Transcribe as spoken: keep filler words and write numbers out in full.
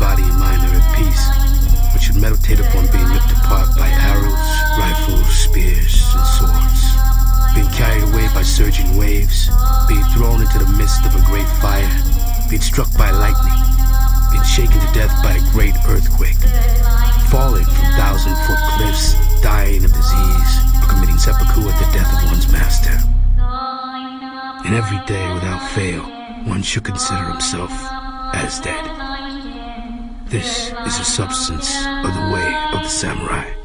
body and mind are at peace, but should meditate upon being ripped apart by arrows, rifles, spears, and swords, being carried away by surging waves, being thrown into the midst of a great fire, being struck by lightning, being shaken to death by a great earthquake, falling from thousand-foot cliffs, dying of disease, or committing seppuku at the death of one's master. And every day, without fail, one should consider himself as dead. This is the substance of the way of the samurai.